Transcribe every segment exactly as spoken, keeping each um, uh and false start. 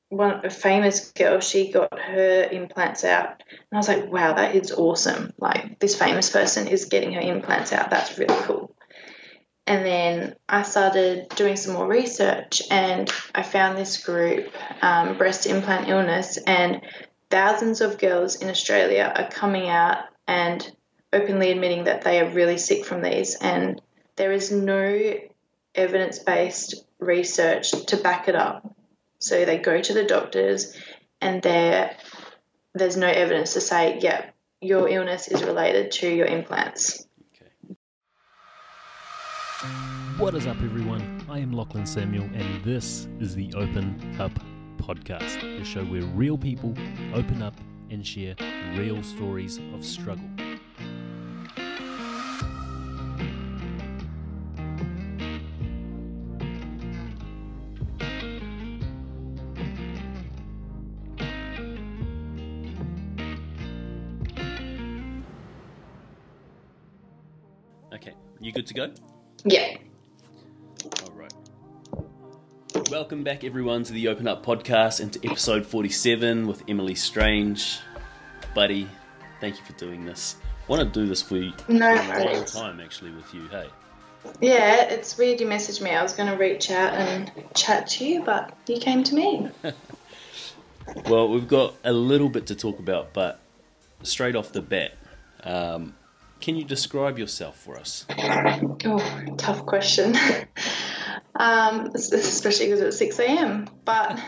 one a famous girl, she got her implants out. And I was like, wow, that is awesome. Like, this famous person is getting her implants out. That's really cool. And then I started doing some more research, and I found this group, um, Breast Implant Illness, and thousands of girls in Australia are coming out and openly admitting that they are really sick from these, and there is no evidence-based research to back it up. So they go to the doctors, and there there's no evidence to say, yeah, your illness is related to your implants. What is up, everyone? I am Lachlan Samuel, and this is the Open Up Podcast, the show where real people open up and share real stories of struggle. Okay, you good to go? Yeah. All right. Welcome back, everyone, to the Open Up Podcast and to episode forty-seven with Emily Strange. Buddy, thank you for doing this. I want to do this for you No, for a long thanks. time, actually, with you, hey? Yeah, it's weird you messaged me. I was going to reach out and chat to you, but you came to me. Well, we've got a little bit to talk about, but straight off the bat, um, can you describe yourself for us? Oh, tough question. um, especially because it's six a.m. But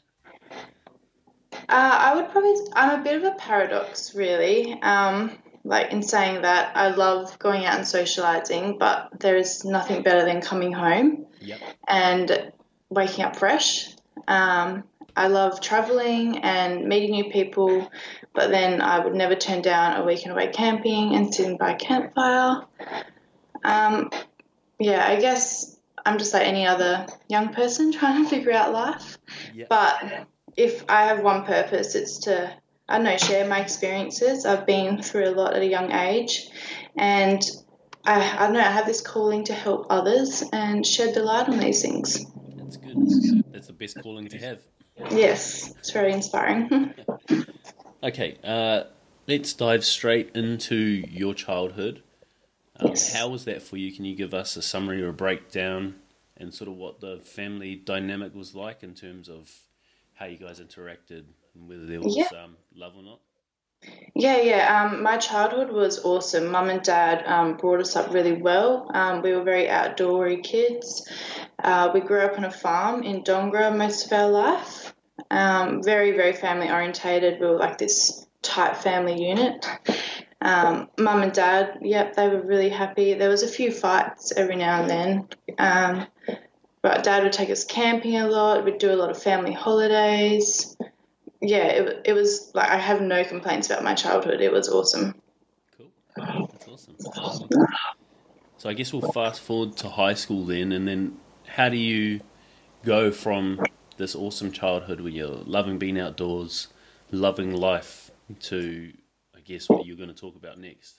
uh, I would probably, I'm a bit of a paradox, really. Um, like in saying that I love going out and socialising, but there is nothing better than coming home Yep. and waking up fresh. Um, I love travelling and meeting new people, but then I would never turn down a weekend away camping and sitting by a campfire. Um, yeah, I guess I'm just like any other young person trying to figure out life. Yep. But if I have one purpose, it's to, I don't know, share my experiences. I've been through a lot at a young age, and I, I don't know, I have this calling to help others and shed the light on these things. That's good. That's the best calling to have. Yes, it's very inspiring. Okay, uh, let's dive straight into your childhood. Um, Yes. How was that for you? Can you give us a summary or a breakdown and sort of what the family dynamic was like in terms of how you guys interacted and whether there was Yeah. um, love or not? Yeah, yeah. Um, my childhood was awesome. Mum and Dad um, brought us up really well. Um, we were very outdoorsy kids. Uh, we grew up on a farm in Dongra most of our life. Um, very, very family orientated. We were like this tight family unit. Um, Mum and Dad, yep, they were really happy. There was a few fights every now and then. Um, but Dad would take us camping a lot. We'd do a lot of family holidays. Yeah, it, it was like I have no complaints about my childhood. It was awesome. Cool. That's awesome. Um, so I guess we'll fast forward to high school then, and then how do you go from this awesome childhood where you're loving being outdoors, loving life, to, I guess, what you're going to talk about next?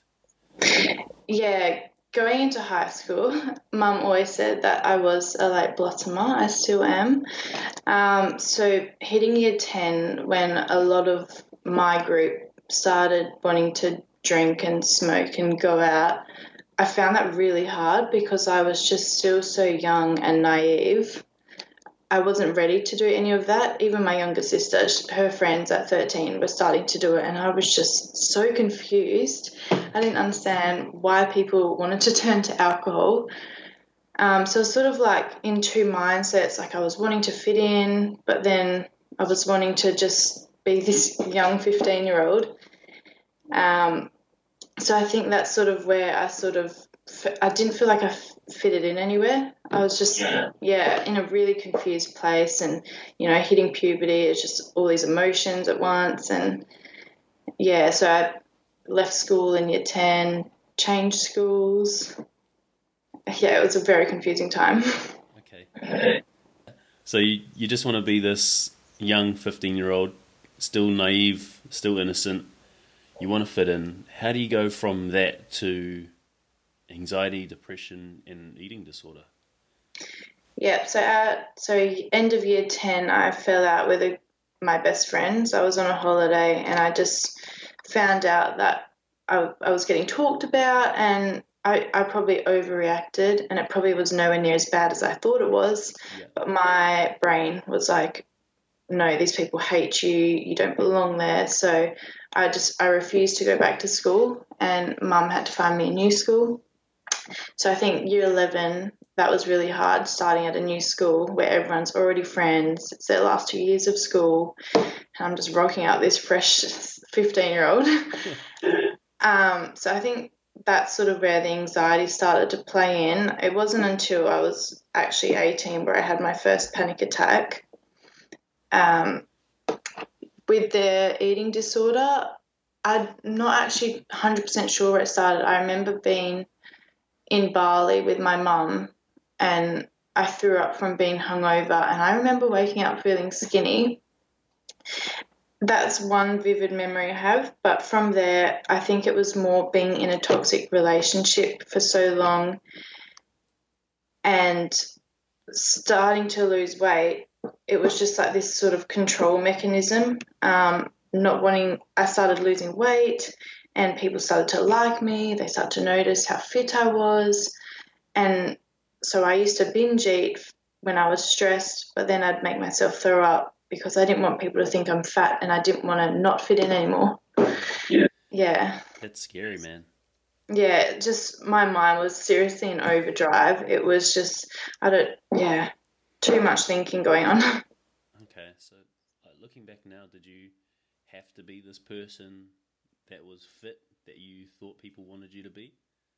Yeah, going into high school, Mum always said that I was a late blossomer. I still am. Um, so hitting year ten, when a lot of my group started wanting to drink and smoke and go out, I found that really hard because I was just still so young and naive. I wasn't ready to do any of that. Even my younger sister, her friends at thirteen were starting to do it, and I was just so confused. I didn't understand why people wanted to turn to alcohol. Um, so it was sort of like in two mindsets. Like I was wanting to fit in, but then I was wanting to just be this young fifteen-year-old. Um, so I think that's sort of where I sort of I didn't feel like I fitted in anywhere. I was just, yeah, in a really confused place, and, you know, hitting puberty, it's just all these emotions at once. And, yeah, so I left school in year ten, changed schools. Yeah, it was a very confusing time. Okay. So you, you just want to be this young fifteen-year-old, still naive, still innocent. You want to fit in. How do you go from that to anxiety, depression, and eating disorder? Yeah, so at so end of year ten, I fell out with a my best friends. I was on a holiday and I just found out that I, I was getting talked about, and I, I probably overreacted, and it probably was nowhere near as bad as I thought it was. Yeah. But my brain was like, no, these people hate you, you don't belong there. So I just I refused to go back to school, and Mum had to find me a new school. So I think year eleven, that was really hard, starting at a new school where everyone's already friends. It's their last two years of school, and I'm just rocking out this fresh fifteen-year-old. um, so I think that's sort of where the anxiety started to play in. It wasn't until I was actually eighteen where I had my first panic attack. Um, with the eating disorder, I'm not actually one hundred percent sure where it started. I remember being in Bali with my mum, and I threw up from being hungover, and I remember waking up feeling skinny. That's one vivid memory I have, but from there I think it was more being in a toxic relationship for so long and starting to lose weight. It was just like this sort of control mechanism, um, not wanting, I started losing weight, and people started to like me. They started to notice how fit I was. And so I used to binge eat when I was stressed, but then I'd make myself throw up because I didn't want people to think I'm fat, and I didn't want to not fit in anymore. Yeah. Yeah. That's scary, man. Yeah, just my mind was seriously in overdrive. It was just, I don't, yeah, too much thinking going on. Okay, so like, looking back now, did you have to be this person that was fit that you thought people wanted you to be?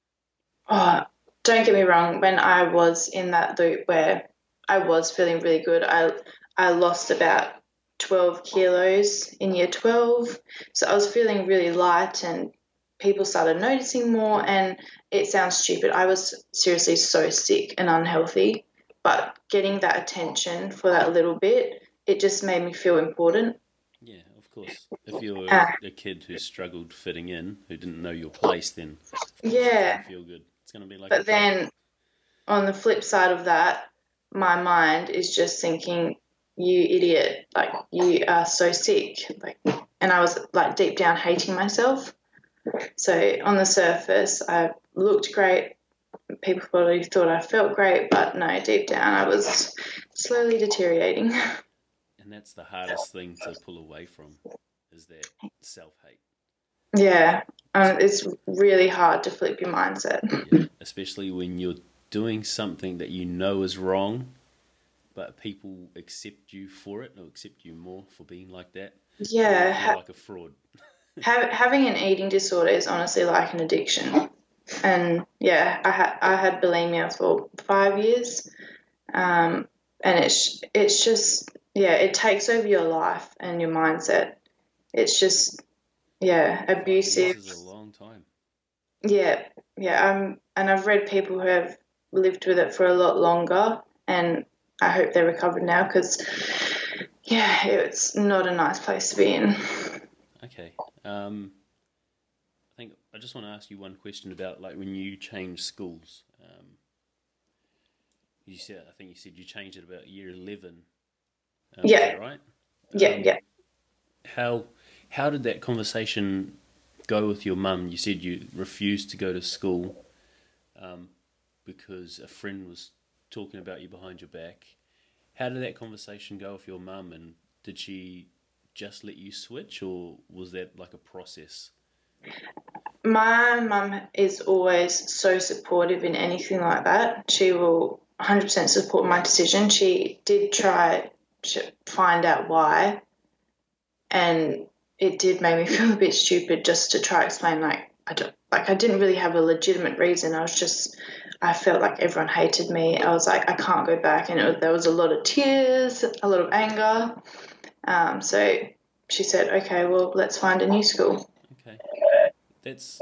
Oh, don't get me wrong. When I was in that loop where I was feeling really good, I I lost about twelve kilos in year twelve. So I was feeling really light, and people started noticing more. And it sounds stupid, I was seriously so sick and unhealthy, but getting that attention for that little bit, it just made me feel important. Yeah, of course. If you were Uh, a kid who struggled fitting in, who didn't know your place, then of course it's yeah, going to feel good. It's going to be like a but drug. then on the flip side of that, my mind is just thinking, you idiot, like, you are so sick. Like, and I was like deep down hating myself. So on the surface, I looked great. People probably thought I felt great, but no, deep down I was slowly deteriorating. And that's the hardest thing to pull away from, is that self-hate. Yeah, um, it's really hard to flip your mindset. Yeah, especially when you're doing something that you know is wrong, but people accept you for it, or accept you more for being like that. Yeah, You feel ha- like a fraud. ha- having an eating disorder is honestly like an addiction. And yeah, I had I had bulimia for five years, um, and it's it's just yeah, it takes over your life and your mindset. It's just yeah, Five abusive. years is a long time. Yeah, yeah. Um, and I've read people who have lived with it for a lot longer, and I hope they're recovered now, because yeah, it's not a nice place to be in. Okay. Um, I think I just want to ask you one question about like when you changed schools. Um, you said I think you said you changed it about year eleven. Um, Is Yeah, that right? yeah, Um, yeah. how how did that conversation go with your mum? You said you refused to go to school um, because a friend was talking about you behind your back. How did that conversation go with your mum, and did she just let you switch, or was that like a process? My mum is always so supportive in anything like that. She will one hundred percent support my decision. She did try to find out why, and it did make me feel a bit stupid just to try to explain, like, I don't, like I didn't really have a legitimate reason. I was just, I felt like everyone hated me. I was like, I can't go back, and it was, there was a lot of tears, a lot of anger. Um, so she said, okay, well, let's find a new school. Okay, that's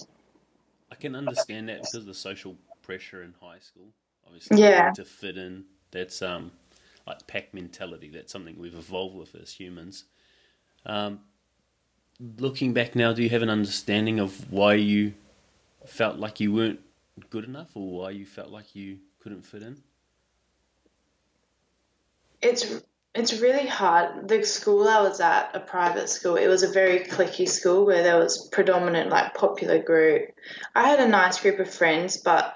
I can understand that because of the social pressure in high school. Obviously, Yeah. wanting to fit in. That's um like pack mentality. That's something we've evolved with as humans. Um, looking back now, do you have an understanding of why you felt like you weren't good enough, or why you felt like you couldn't fit in? It's It's really hard. The school I was at, a private school, it was a very cliquey school where there was predominant like popular group. I had a nice group of friends, but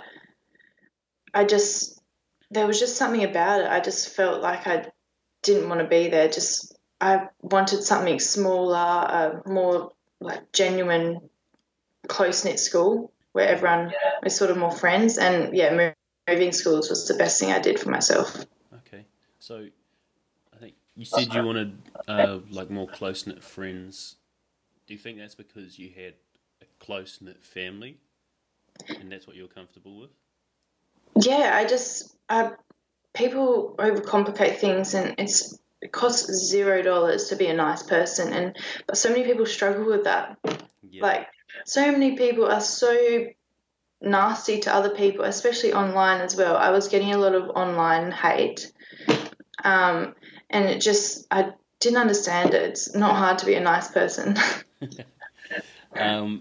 I just there was just something about it. I just felt like I didn't want to be there. Just I wanted something smaller, a more like genuine, close knit school where everyone is sort of more friends. And yeah, mo- moving schools was the best thing I did for myself. Okay, so I think you said you wanted uh, like more close knit friends. Do you think that's because you had a close knit family, and that's what you're comfortable with? Yeah, I just I, people overcomplicate things, and it's it costs zero dollars to be a nice person, and but so many people struggle with that. Yeah. Like so many people are so nasty to other people, especially online as well. I was getting a lot of online hate, um, and it just I didn't understand it. It's not hard to be a nice person. um,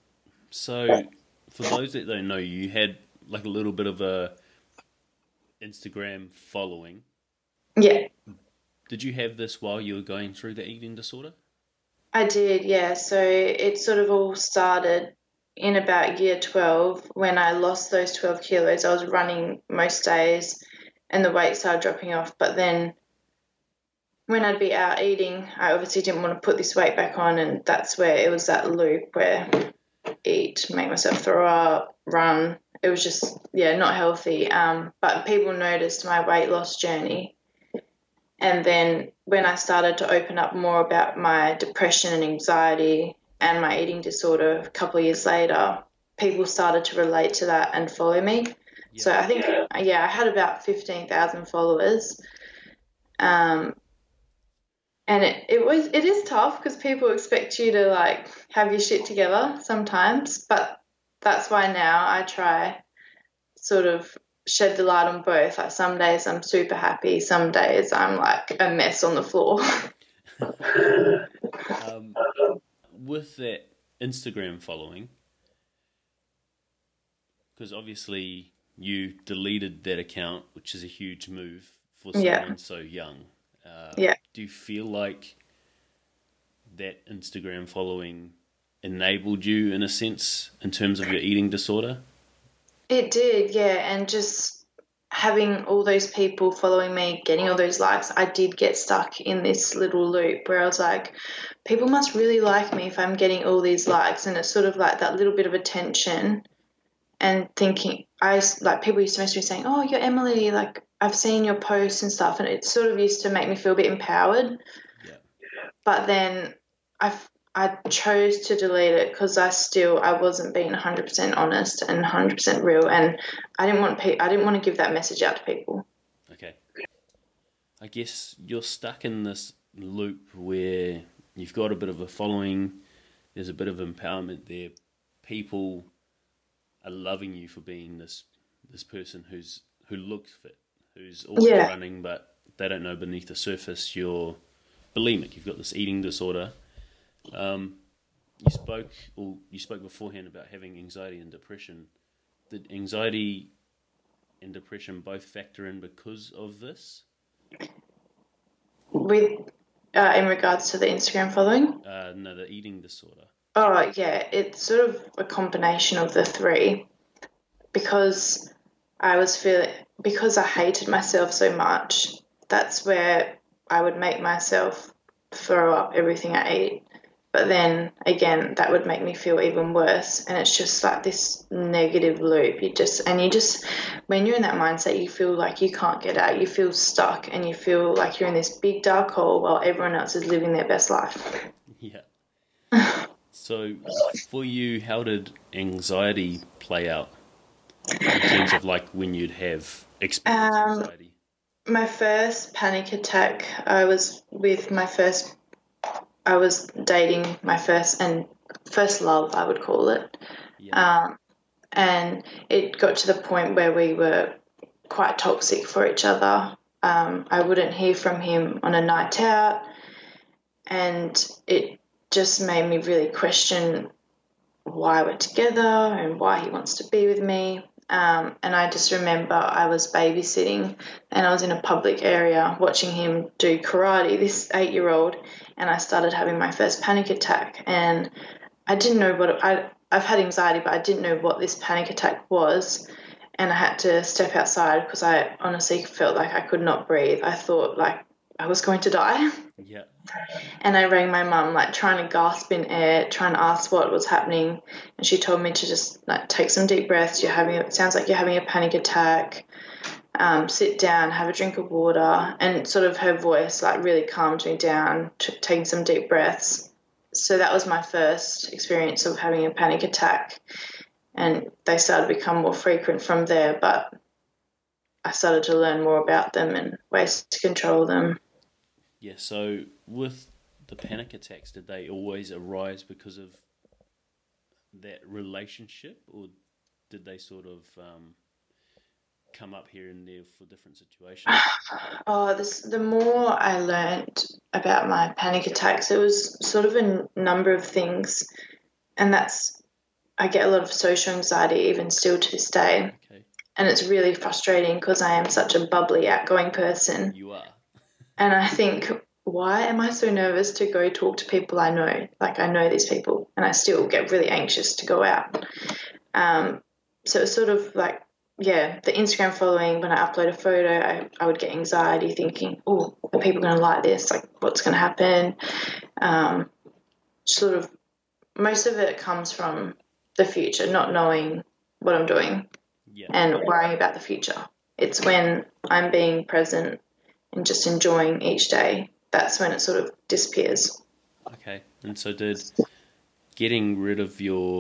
so for those that don't know, you had like a little bit of a Instagram following. Yeah, Did you have this while you were going through the eating disorder? I did. Yeah, so it sort of all started in about year twelve when I lost those twelve kilos. I was running most days and the weight started dropping off. But then when I'd be out eating, I obviously didn't want to put this weight back on. And that's where it was that loop where eat, make myself throw up, run. It was just, yeah, not healthy. Um, but people noticed my weight loss journey. And then when I started to open up more about my depression and anxiety and my eating disorder a couple of years later, people started to relate to that and follow me. Yeah. So I think, yeah, I had about fifteen thousand followers. Um, and it, it was it is tough because people expect you to like have your shit together sometimes, but that's why now I try sort of shed the light on both. Like some days I'm super happy, some days I'm like a mess on the floor. um, with that Instagram following, because obviously you deleted that account, which is a huge move for someone yeah. so young. Uh, yeah. Do you feel like that Instagram following enabled you in a sense in terms of your eating disorder? It did, yeah. And just having all those people following me, getting all those likes, I did get stuck in this little loop where I was like, people must really like me if I'm getting all these likes. And it's sort of like that little bit of attention and thinking, I like people used to message me saying, oh, you're Emily, like I've seen your posts and stuff. And it sort of used to make me feel a bit empowered. Yeah. But then I I chose to delete it because I still I wasn't being one hundred percent honest and one hundred percent real, and I didn't want pe- I didn't want to give that message out to people. Okay. I guess you're stuck in this loop where you've got a bit of a following, there's a bit of empowerment there. People are loving you for being this this person who's who looks fit, who's always yeah. running, but they don't know beneath the surface you're bulimic. You've got this eating disorder. Um, you spoke, or you spoke beforehand about having anxiety and depression. Did anxiety and depression both factor in because of this? With uh, in regards to the Instagram following? Uh, no, the eating disorder. Oh yeah, it's sort of a combination of the three. Because I was feeling, because I hated myself so much, that's where I would make myself throw up everything I ate. But then again, that would make me feel even worse. And it's just like this negative loop. You just, and you just, when you're in that mindset, you feel like you can't get out. You feel stuck and you feel like you're in this big dark hole while everyone else is living their best life. Yeah. So for you, how did anxiety play out in terms of like when you'd have experienced um, anxiety? My first panic attack, I was with my first I was dating my first and first love, I would call it. Yeah. Um, and it got to the point where we were quite toxic for each other. Um, I wouldn't hear from him on a night out, and it just made me really question why we're together and why he wants to be with me. Um, and I just remember I was babysitting and I was in a public area watching him do karate, this eight-year-old, and I started having my first panic attack. And I didn't know what I, I've had anxiety, but I didn't know what this panic attack was. And I had to step outside because I honestly felt like I could not breathe. I thought like I was going to die. Yeah. And I rang my mum, like trying to gasp in air, trying to ask what was happening. And she told me to just like take some deep breaths. You're having, it sounds like you're having a panic attack. Um, sit down, have a drink of water. And sort of her voice like really calmed me down, t- taking some deep breaths. So that was my first experience of having a panic attack. And they started to become more frequent from there. But I started to learn more about them and ways to control them. Yeah, so with the panic attacks, did they always arise because of that relationship, or did they sort of um, come up here and there for different situations? Oh, this, the more I learned about my panic attacks, it was sort of a number of things, and that's, I get a lot of social anxiety even still to this day. Okay. And it's really frustrating because I am such a bubbly, outgoing person. You are. And I think, why am I so nervous to go talk to people I know? Like, I know these people, and I still get really anxious to go out. Um, so it's sort of like, yeah, the Instagram following, when I upload a photo, I, I would get anxiety thinking, oh, are people going to like this? Like, what's going to happen? Um, sort of, most of it comes from the future, not knowing what I'm doing. Yeah. And worrying about the future. It's when I'm being present and just enjoying each day, that's when it sort of disappears. Okay. And so did getting rid of your,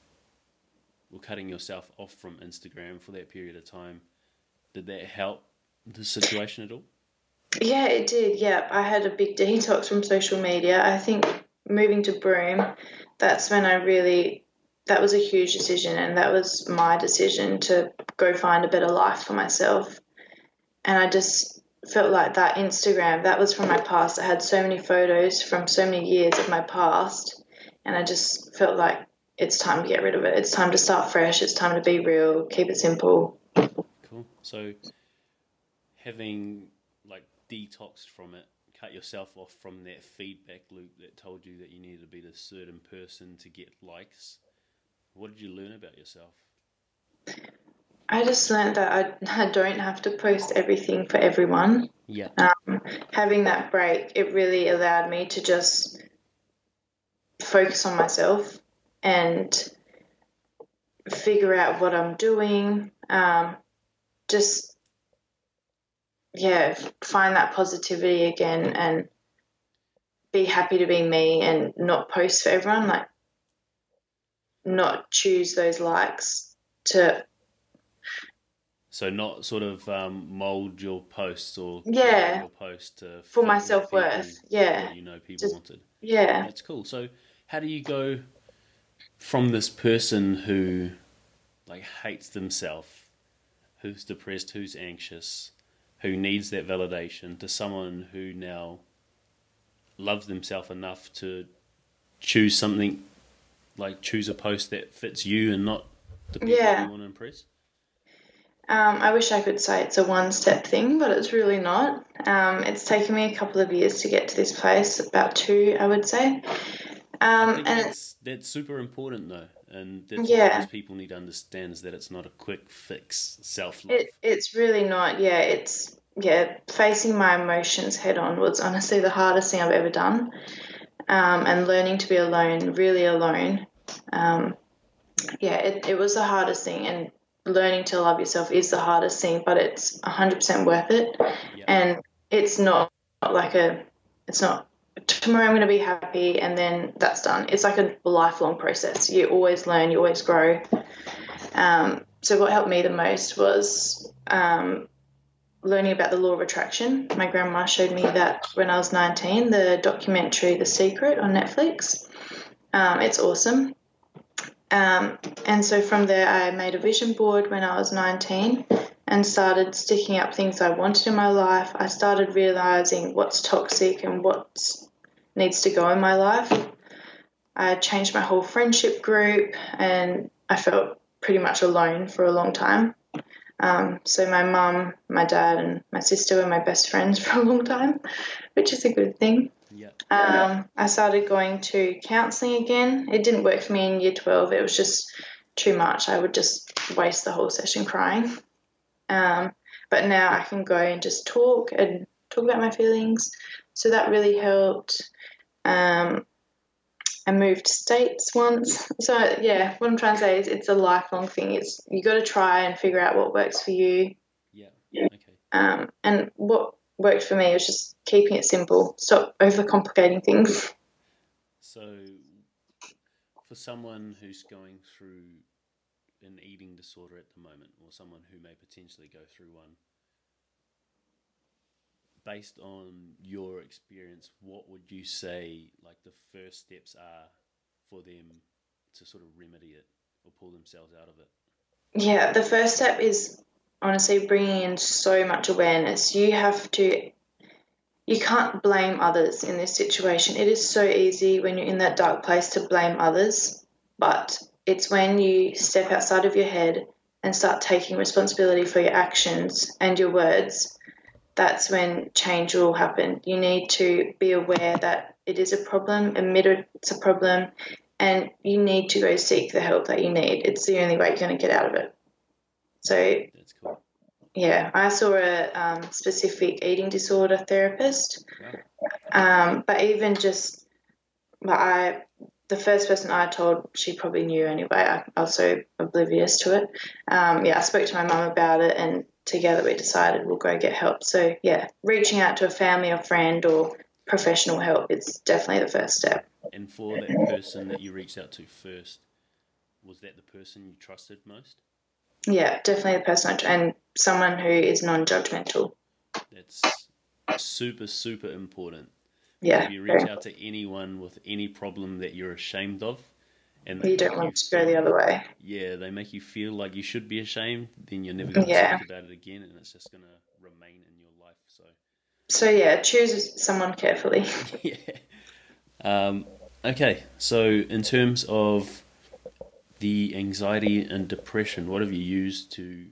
or cutting yourself off from Instagram for that period of time, did that help the situation at all? Yeah, it did. Yeah, I had a big detox from social media. I think moving to Broome, that's when I really, that was a huge decision, and that was my decision to go find a better life for myself. And I just felt like that Instagram, that was from my past. I had so many photos from so many years of my past, and I just felt like it's time to get rid of it. It's time to start fresh. It's time to be real, keep it simple. Cool. So having like detoxed from it, cut yourself off from that feedback loop that told you that you needed to be this certain person to get likes, what did you learn about yourself? I just learned that I, I don't have to post everything for everyone. Yeah. Um, having that break, it really allowed me to just focus on myself and figure out what I'm doing. Um, just, yeah, find that positivity again and be happy to be me and not post for everyone, like not choose those likes to... So not sort of um, mold your posts or yeah your post to for my self-worth. Yeah, that you know people Just, wanted. Yeah, That's cool. So how do you go from this person who like hates themselves, who's depressed, who's anxious, who needs that validation, to someone who now loves themselves enough to choose something, like choose a post that fits you and not the people Yeah. you want to impress? Um, I wish I could say it's a one-step thing, but it's really not. Um, it's taken me a couple of years to get to this place, about two, I would say. I Um, think and that's that's super important though, and that's Yeah. what most people need to understand, is that it's not a quick fix self-love. it, it's really not. Yeah, it's yeah. Facing my emotions head-on was honestly the hardest thing I've ever done. Um, and learning to be alone, really alone. Um, yeah, it, it was the hardest thing, and learning to love yourself is the hardest thing, but it's one hundred percent worth it. Yeah. And it's not like a, it's not, tomorrow I'm going to be happy and then that's done. It's like a lifelong process. You always learn, you always grow. Um, so what helped me the most was um, learning about the law of attraction. My grandma showed me that when I was nineteen, the documentary The Secret on Netflix. Um, it's awesome. Um, and so from there, I made a vision board when I was nineteen and started sticking up things I wanted in my life. I started realizing what's toxic and what needs to go in my life. I changed my whole friendship group, and I felt pretty much alone for a long time. Um, so my mum, my dad, and my sister were my best friends for a long time, which is a good thing. Yeah. Um, I started going to counselling again. It didn't work for me in year twelve. It was just too much. I would just waste the whole session crying. Um, but now I can go and just talk and talk about my feelings. So that really helped. Um, I moved states once. So, yeah, what I'm trying to say is it's a lifelong thing. It's you got to try and figure out what works for you. Yeah. Okay. Um, and what worked for me was just keeping it simple. Stop overcomplicating things. So, for someone who's going through an eating disorder at the moment, or someone who may potentially go through one, based on your experience, what would you say like the first steps are for them to sort of remedy it or pull themselves out of it? Yeah, the first step is honestly bringing in so much awareness. You have to, you can't blame others in this situation. It is so easy when you're in that dark place to blame others, but it's when you step outside of your head and start taking responsibility for your actions and your words, that's when change will happen. You need to be aware that it is a problem, admit it's a problem, and you need to go seek the help that you need. It's the only way you're going to get out of it. So, That's cool. Yeah, I saw a um, specific eating disorder therapist, Wow. um, but even just, but I, the first person I told, she probably knew anyway. I, I was so oblivious to it. Um, yeah, I spoke to my mum about it, and together we decided we'll go get help. So yeah, reaching out to a family or friend or professional help is definitely the first step. And for that person that you reached out to first, was that the person you trusted most? Yeah, definitely the person, I, and someone who is non-judgmental. That's super, super important. Yeah. If you reach out to anyone with any problem that you're ashamed of, and You don't want to go the other way. Yeah, they make you feel like you should be ashamed, then you're never going to yeah. speak about it again, and it's just going to remain in your life. So, so yeah, choose someone carefully. yeah. Um, okay, so in terms of the anxiety and depression, what have you used to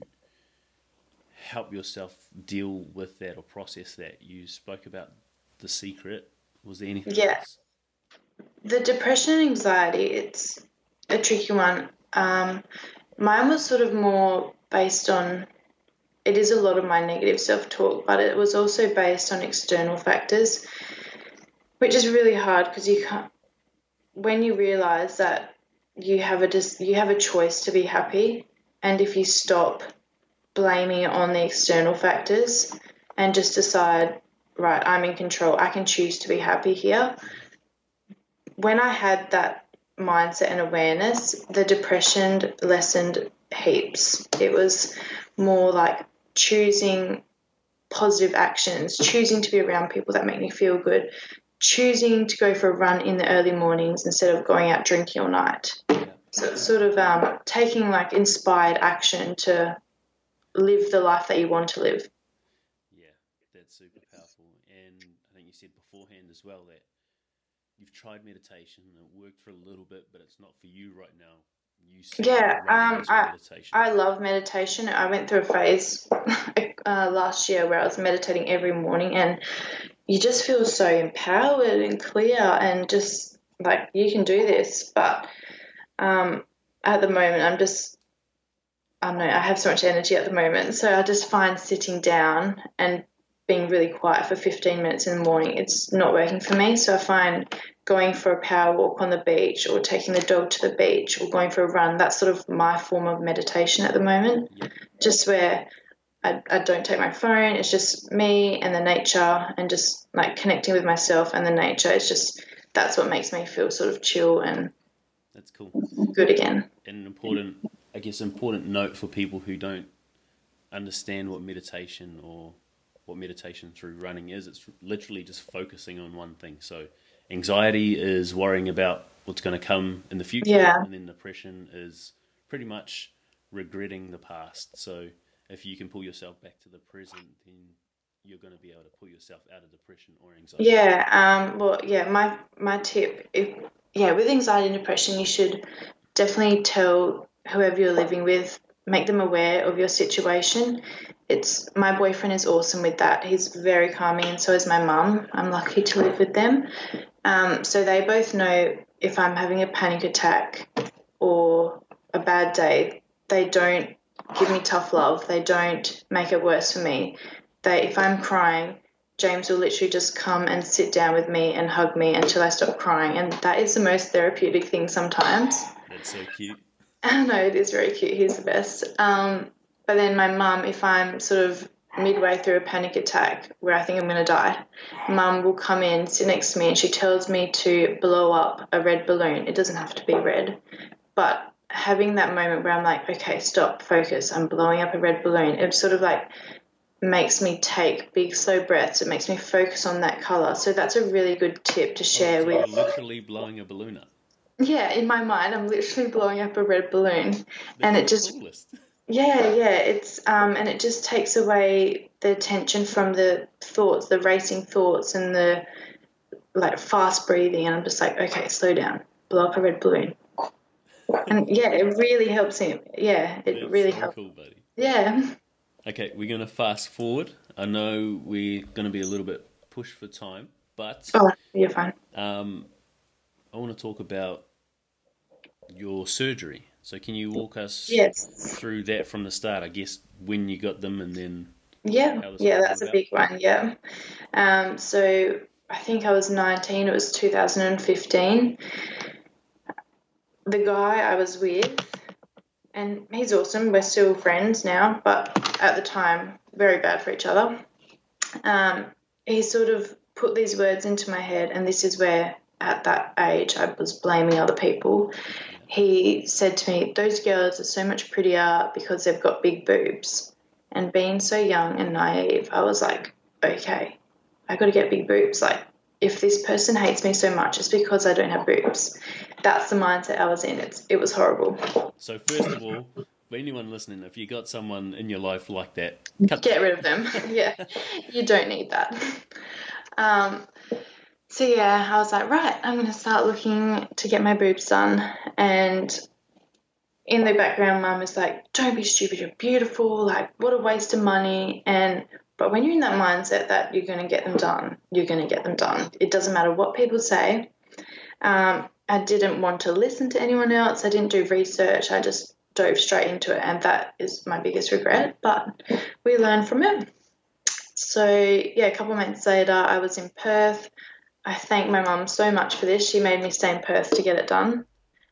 help yourself deal with that or process that? You spoke about The Secret. Was there anything yeah. else? The depression and anxiety, it's a tricky one. Um, mine was sort of more based on, it is a lot of my negative self-talk, but it was also based on external factors, which is really hard because you can't, when you realise that you have a you have a choice to be happy, and if you stop blaming it on the external factors and just decide, right, I'm in control, I can choose to be happy here. When I had that mindset and awareness, the depression lessened heaps. It was more like choosing positive actions, choosing to be around people that make me feel good, choosing to go for a run in the early mornings instead of going out drinking all night. So it's sort of um, taking like inspired action to live the life that you want to live. Yeah, that's super powerful. And I think you said beforehand as well that you've tried meditation and it worked for a little bit, but it's not for you right now. You yeah, um, I, meditation. I love meditation. I went through a phase uh, last year where I was meditating every morning, and you just feel so empowered and clear and just like you can do this. But um, at the moment, I'm just, I don't know, I have so much energy at the moment. So I just find sitting down and being really quiet for fifteen minutes in the morning, it's not working for me. So I find going for a power walk on the beach or taking the dog to the beach or going for a run, that's sort of my form of meditation at the moment. Yeah. Just where I, I don't take my phone. It's just me and the nature and just like connecting with myself and the nature. It's just, that's what makes me feel sort of chill and that's cool. Good again. And an important, I guess, important note for people who don't understand what meditation or what meditation through running is. It's literally just focusing on one thing. So anxiety is worrying about what's going to come in the future, yeah. and then depression is pretty much regretting the past. So if you can pull yourself back to the present, then you're going to be able to pull yourself out of depression or anxiety. Yeah. Um. Well, yeah. My my tip, if yeah, with anxiety and depression, you should definitely tell whoever you're living with, make them aware of your situation. It's my boyfriend is awesome with that. He's very calming, and so is my mum. I'm lucky to live with them. Um, so they both know if I'm having a panic attack or a bad day. They don't give me tough love. They don't make it worse for me. They, if I'm crying, James will literally just come and sit down with me and hug me until I stop crying, and that is the most therapeutic thing sometimes. That's so cute. I know, it is very cute. He's the best. Um, but then my mum, if I'm sort of midway through a panic attack where I think I'm going to die, mum will come in, sit next to me, and she tells me to blow up a red balloon. It doesn't have to be red. But having that moment where I'm like, okay, stop, focus, I'm blowing up a red balloon, it sort of like makes me take big, slow breaths. It makes me focus on that colour. So that's a really good tip to share oh, so with. You're literally blowing a balloon up. Yeah, in my mind, I'm literally blowing up a red balloon. That's and it the just... coolest. Yeah, yeah, it's um, and it just takes away the tension from the thoughts, the racing thoughts, and the like fast breathing. And I'm just like, okay, slow down, blow up a red balloon, and yeah, it really helps him. Yeah, it That's really so helps. cool, buddy. Yeah. Okay, we're going to fast forward. I know we're going to be a little bit pushed for time, but Oh, you're fine. um, I want to talk about your surgery. So can you walk us Yes. through that from the start? I guess when you got them and then Yeah, how this yeah, all that's came a about? big one. Yeah. Um, so I think I was nineteen. It was two thousand fifteen. The guy I was with, and he's awesome. We're still friends now, but at the time, very bad for each other. Um, he sort of put these words into my head, and this is where, at that age, I was blaming other people. He said to me, those girls are so much prettier because they've got big boobs. And being so young and naive, I was like, okay, I got to get big boobs. Like, if this person hates me so much, it's because I don't have boobs. That's the mindset I was in. It's, it was horrible. So first of all, for anyone listening, if you got someone in your life like that, cut Get them. rid of them. Yeah, you don't need that. Um, so, yeah, I was like, right, I'm going to start looking to get my boobs done. And in the background, Mum was like, don't be stupid, you're beautiful. Like, what a waste of money. And but when you're in that mindset that you're going to get them done, you're going to get them done. It doesn't matter what people say. Um, I didn't want to listen to anyone else. I didn't do research. I just dove straight into it, and that is my biggest regret. But we learned from it. So, yeah, a couple of months later, I was in Perth. I thank my mum so much for this. She made me stay in Perth to get it done.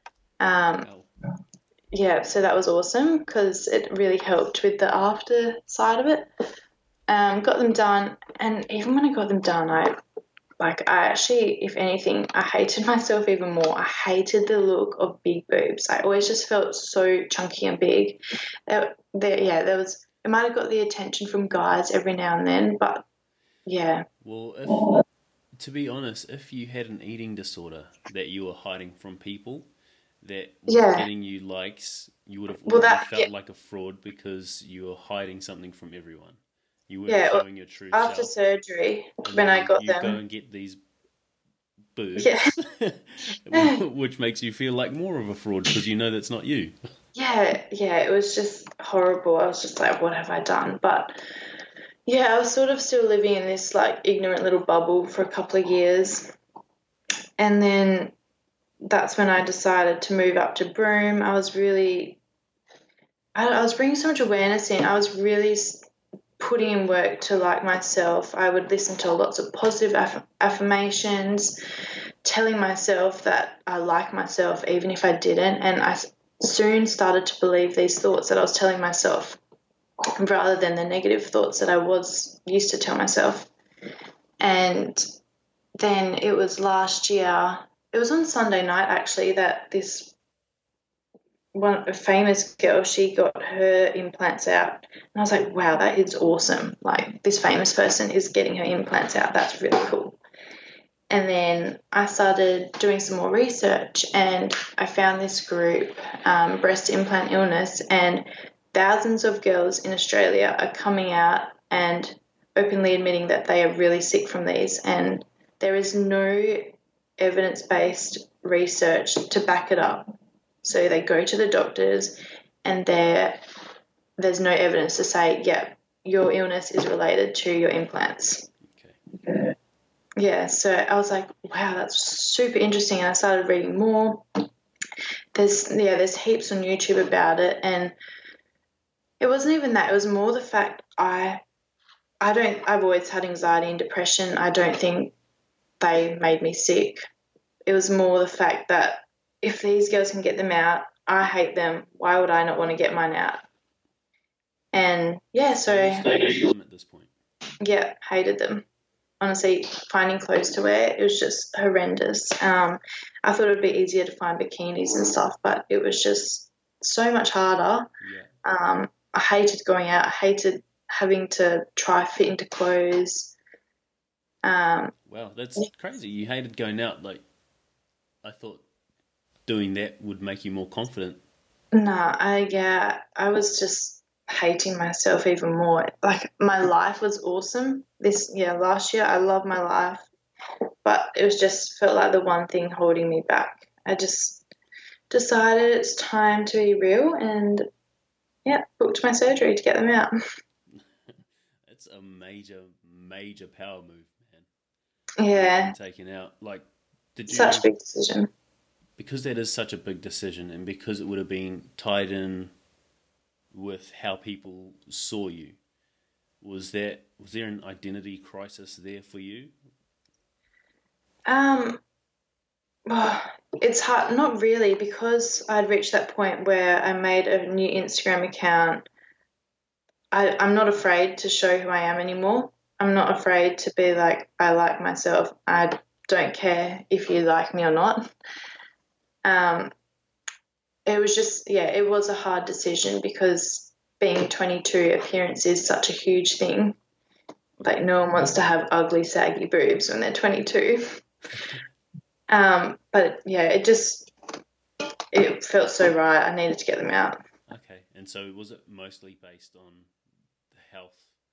Um, Oh, yeah, so that was awesome because it really helped with the after side of it. Um, got them done, and even when I got them done, I like I actually, if anything, I hated myself even more. I hated the look of big boobs. I always just felt so chunky and big. There, there yeah, there was. It might have got the attention from guys every now and then, but yeah, well, if, to be honest, if you had an eating disorder that you were hiding from people that was Yeah. getting you likes, you would have Well, already that- felt yeah. like a fraud because you were hiding something from everyone. You weren't Yeah, well, showing your true after self. surgery, And when I then got you them, go and get these boobs, Yeah. which makes you feel like more of a fraud because you know that's not you. yeah, yeah, it was just horrible. I was just like, what have I done? But yeah, I was sort of still living in this like ignorant little bubble for a couple of years. And then that's when I decided to move up to Broome. I was really, I, I was bringing so much awareness in. I was really s- putting in work to like myself. I would listen to lots of positive aff- affirmations, telling myself that I like myself even if I didn't. And I s- soon started to believe these thoughts that I was telling myself rather than the negative thoughts that I was used to tell myself. And then it was last year, it was on Sunday night actually, that this one a famous girl, she got her implants out. And I was like, wow, that is awesome. Like, this famous person is getting her implants out. That's really cool. And then I started doing some more research, and I found this group, um, Breast Implant Illness, and thousands of girls in Australia are coming out and openly admitting that they are really sick from these, and there is no evidence-based research to back it up. So they go to the doctors and there there's no evidence to say, yeah, your illness is related to your implants. Okay. Yeah, so I was like, wow, that's super interesting. And I started reading more. There's yeah, there's heaps on YouTube about it, and it wasn't even that. It was more the fact I I don't I've always had anxiety and depression. I don't think they made me sick. It was more the fact that if these girls can get them out, I hate them. Why would I not want to get mine out? And yeah, so You still hate them at this point. yeah, hated them. Honestly, finding clothes to wear, it was just horrendous. Um, I thought it would be easier to find bikinis and stuff, but it was just so much harder. Yeah. Um, I hated going out. I hated having to try fit into clothes. Um, Wow, that's crazy. You hated going out. Like, I thought doing that would make you more confident. nah, I yeah, I was just hating myself even more. Like, my life was awesome. This yeah, last year I loved my life, but it was just felt like the one thing holding me back. I just decided it's time to be real, and yeah, booked my surgery to get them out. It's a major, major power move, man. Yeah, Taken out. Like, did you? such a big decision. Because that is such a big decision, and because it would have been tied in with how people saw you, was that was there an identity crisis there for you? Um, well, it's hard, not really, because I'd reached that point where I made a new Instagram account. I, I'm not afraid to show who I am anymore. I'm not afraid to be like, I like myself. I don't care if you like me or not. Um, it was just, yeah, it was a hard decision because being twenty-two, appearance is such a huge thing. Like, no one wants to have ugly, saggy boobs when they're twenty-two. um, but, yeah, it just, it felt so right. I needed to get them out. Okay, and so was it mostly based on the health?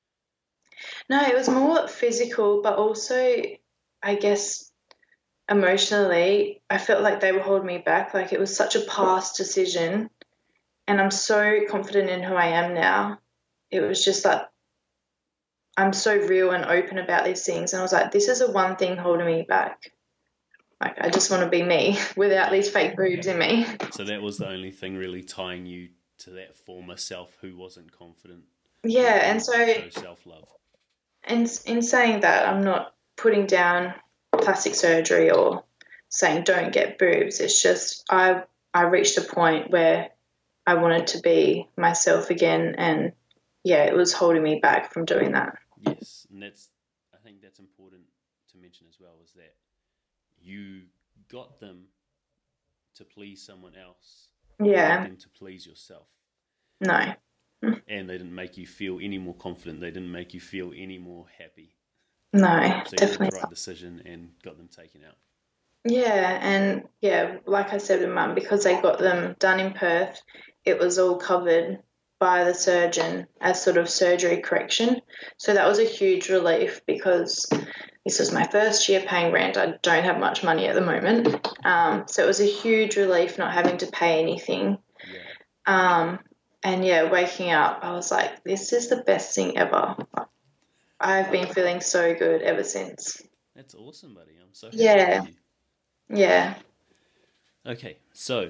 No, it was more physical, but also, I guess, emotionally, I felt like they were holding me back. Like, it was such a past decision, and I'm so confident in who I am now. It was just like, I'm so real and open about these things, and I was like, this is the one thing holding me back. Like, I just want to be me without these fake boobs in me. So that was the only thing really tying you to that former self who wasn't confident. Yeah, and so, so self-love. And in saying that, I'm not putting down plastic surgery or saying don't get boobs. It's just I I reached a point where I wanted to be myself again, and yeah, it was holding me back from doing that. Yes, and that's I think that's important to mention as well, is that you got them to please someone else. Yeah. Them to please yourself. No. And they didn't make you feel any more confident. They didn't make you feel any more happy. No, so you definitely made the right not. decision and got them taken out. Yeah, and yeah, like I said with Mum, because they got them done in Perth, it was all covered by the surgeon as sort of surgery correction. So that was a huge relief because this was my first year paying rent. I don't have much money at the moment. Um, so it was a huge relief not having to pay anything. Yeah. Um, and yeah, waking up, I was like, this is the best thing ever. I've been feeling so good ever since. That's awesome, buddy. I'm so happy Yeah. for you. Yeah. Okay, so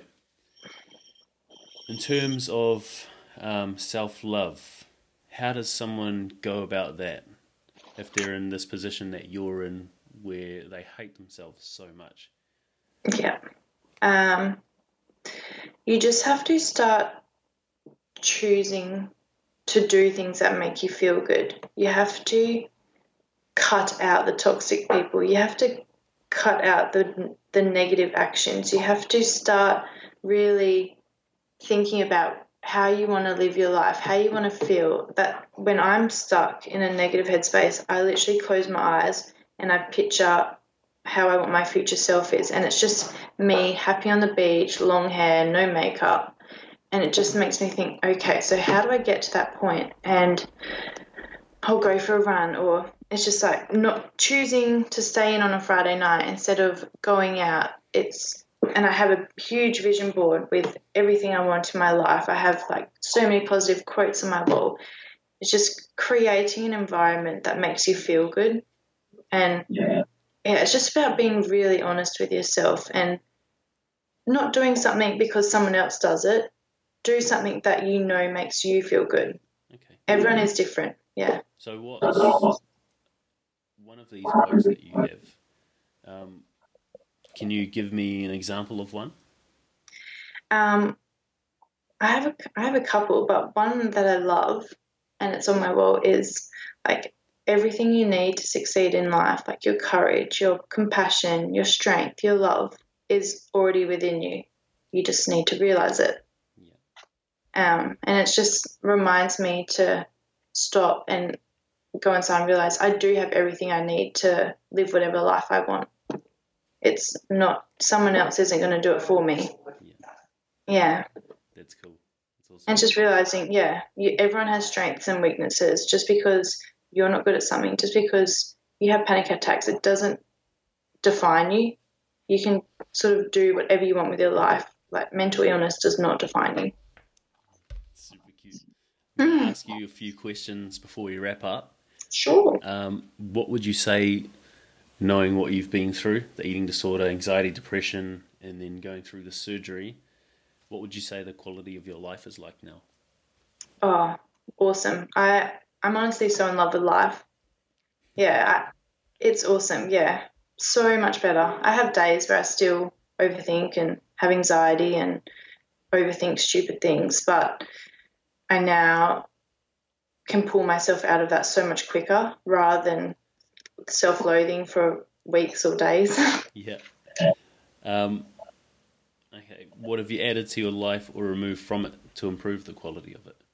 in terms of um, self-love, how does someone go about that if they're in this position that you're in where they hate themselves so much? Yeah. Um, you just have to start choosing to do things that make you feel good. You have to cut out the toxic people. You have to cut out the the negative actions. You have to start really thinking about how you want to live your life, how you want to feel. That when I'm stuck in a negative headspace, I literally close my eyes and I picture how I want my future self is. And it's just me happy on the beach, long hair, no makeup. And it just makes me think, okay, so how do I get to that point? And I'll go for a run, or it's just like not choosing to stay in on a Friday night instead of going out. It's and I have a huge vision board with everything I want in my life. I have like so many positive quotes on my wall. It's just creating an environment that makes you feel good. And yeah, yeah it's just about being really honest with yourself and not doing something because someone else does it. Do something that you know makes you feel good. Okay. Everyone is different. Yeah. So what's one of these quotes that you have? Um, can you give me an example of one? Um, I have a I have a couple, but one that I love, and it's on my wall, is like everything you need to succeed in life, like your courage, your compassion, your strength, your love, is already within you. You just need to realize it. Yeah. Um, and it just reminds me to stop and go inside and realize I do have everything I need to live whatever life I want. It's not, someone else isn't going to do it for me. Yeah. Yeah. That's cool. That's awesome. And just realizing, yeah, you, everyone has strengths and weaknesses. Just because you're not good at something, just because you have panic attacks, it doesn't define you. You can sort of do whatever you want with your life. Like mental illness does not define you. Super cute. I'm going to ask you a few questions before we wrap up. Sure. Um, what would you say, knowing what you've been through, the eating disorder, anxiety, depression, and then going through the surgery, what would you say the quality of your life is like now? Oh, awesome. I, I'm honestly so in love with life. Yeah, I, it's awesome. Yeah, so much better. I have days where I still overthink and have anxiety and overthink stupid things, but I now can pull myself out of that so much quicker rather than self-loathing for weeks or days. Yeah. Um, okay. What have you added to your life or removed from it to improve the quality of it?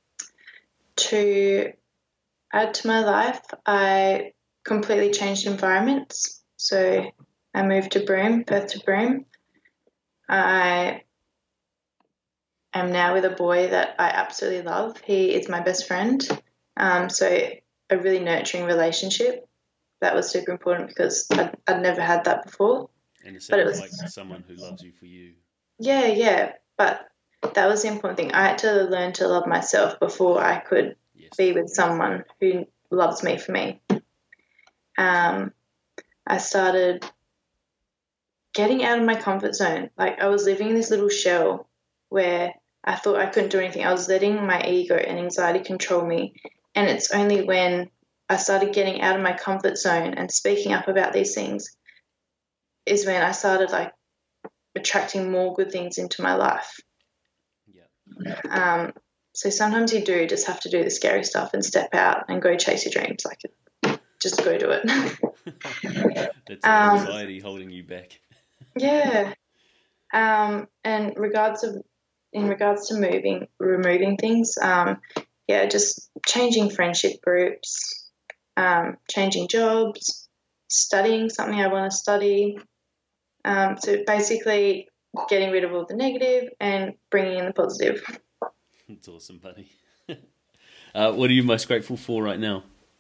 To add to my life, I completely changed environments. So I moved to Broome, Perth to Broome. I am now with a boy that I absolutely love. He is my best friend. Um, so a really nurturing relationship. That was super important because I'd, I'd never had that before. And it sounds but it was, like someone who loves you for you. Yeah, yeah. But that was the important thing. I had to learn to love myself before I could Yes. be with someone who loves me for me. Um, I started getting out of my comfort zone. Like I was living in this little shell where I thought I couldn't do anything. I was letting my ego and anxiety control me. And it's only when I started getting out of my comfort zone and speaking up about these things is when I started like attracting more good things into my life. Yeah. Um, so sometimes you do just have to do the scary stuff and step out and go chase your dreams. Like just go do it. That's um, anxiety holding you back. Yeah. Um, and regards of in regards to moving, removing things, um, yeah, just changing friendship groups, um, changing jobs, studying something I want to study. Um, so basically getting rid of all the negative and bringing in the positive. That's awesome, buddy. uh, what are you most grateful for right now?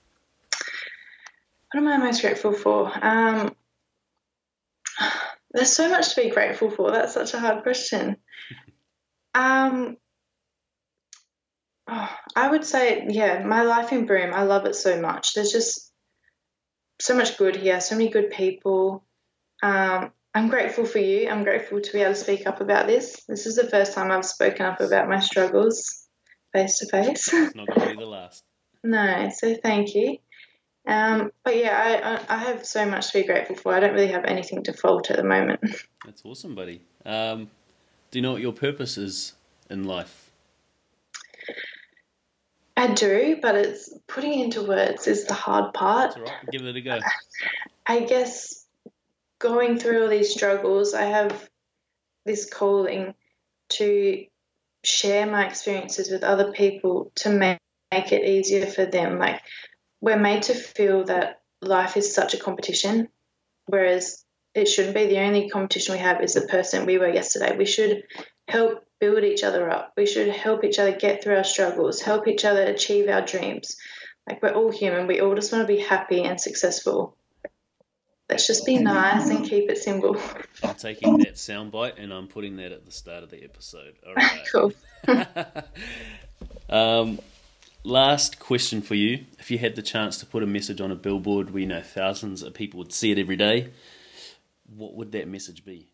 What am I most grateful for? Um, there's so much to be grateful for. That's such a hard question. um, oh, I would say, yeah, my life in Broome, I love it so much. There's just so much good here, so many good people. Um, I'm grateful for you. I'm grateful to be able to speak up about this. This is the first time I've spoken up about my struggles face to face. It's not going to be the last. No, so thank you. Um, but yeah, I, I have so much to be grateful for. I don't really have anything to fault at the moment. That's awesome, buddy. Um, do you know what your purpose is in life? I do, but it's putting it into words is the hard part. That's all right. Give it a go. I guess going through all these struggles, I have this calling to share my experiences with other people to make, make it easier for them. Like, we're made to feel that life is such a competition, whereas it shouldn't be. The only competition we have is the person we were yesterday. We should help build each other up. We should help each other get through our struggles, help each other achieve our dreams. Like, we're all human. We all just want to be happy and successful. let's just be nice and keep it simple. I'm taking that soundbite and I'm putting that at the start of the episode. All right. Cool. um, last question for you. If you had the chance to put a message on a billboard where you know thousands of people would see it every day, what would that message be?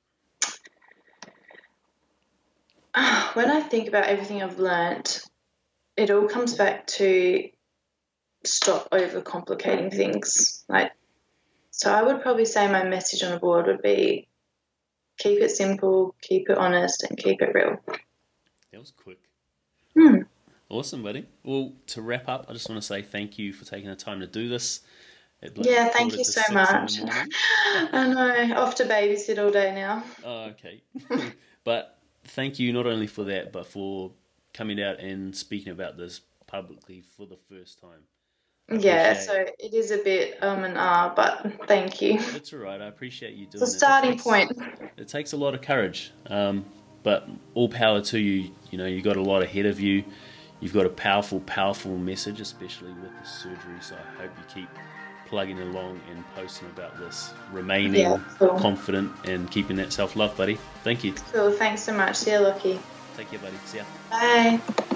When I think about everything I've learnt, it all comes back to stop overcomplicating things. Like, so I would probably say my message on a board would be keep it simple, keep it honest, and keep it real. That was quick. Hmm. Awesome, buddy. Well, to wrap up, I just want to say thank you for taking the time to do this. Yeah, thank you so much. I know, off to babysit all day now. Oh, okay. But thank you not only for that, but for coming out and speaking about this publicly for the first time. Yeah, so it is a bit um and ah, but thank you. That's all right. I appreciate you doing it. It's a starting it takes, point. It takes a lot of courage, um, but all power to you. You know, you got a lot ahead of you. You've got a powerful, powerful message, especially with the surgery. So I hope you keep plugging along and posting about this, remaining yeah, cool. confident and keeping that self-love, buddy. Thank you. Cool. Thanks so much. See you, Lockie. Take care, buddy. See ya. Bye.